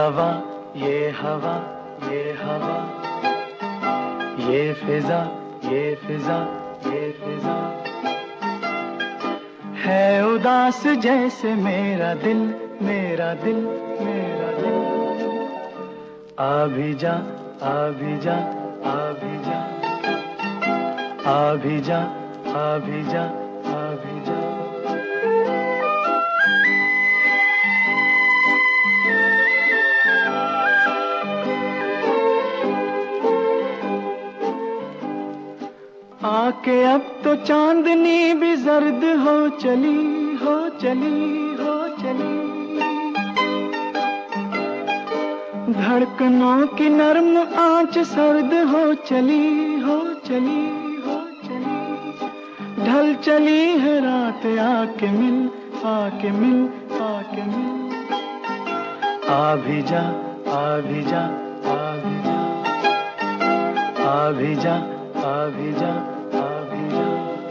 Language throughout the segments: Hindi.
हवा, ये हवा, ये हवा, ये फिजा, ये फिजा, ये फिजा, है उदास जैसे मेरा दिल, मेरा दिल, मेरा दिल। आ भी जा, आ भी जा, आ भी जा, आ भी जा, आ भी जा, आ भी जा। आके अब तो चांदनी भी जर्द हो चली, हो चली, हो चली। धड़कनों की नर्म आंच सर्द हो चली, हो चली, हो चली। ढल चली है रात, आके मिल, आके मिल, आके मिल। आ भी जा, आ भी जा, आ भी जा, आ भी जा, आ भी जा, आ भी जा।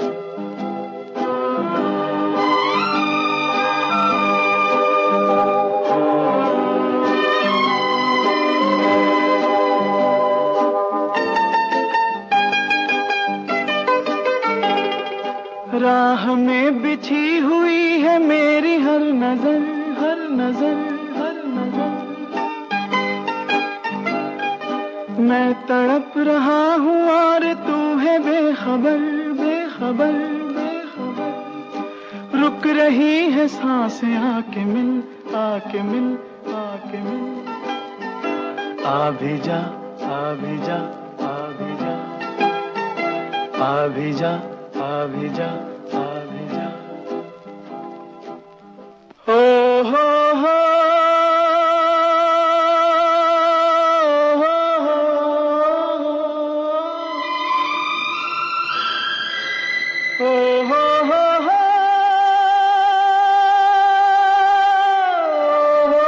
राह में बिछी हुई है मेरी हर नजर, हर नजर, हर नजर। मैं तड़प रहा हूँ और तू है बेखबर, बेखबर, बेखबर। रुक रही है सांसें, आके मिल, आके मिल, आके मिल। आ भी जा, आ भी जा, आ भी जा, आ भी जा, आ भी जा, आ भी जा। हो हो हो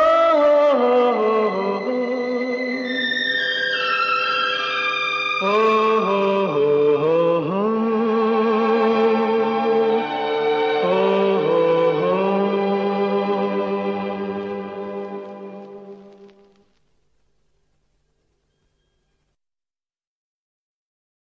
Oh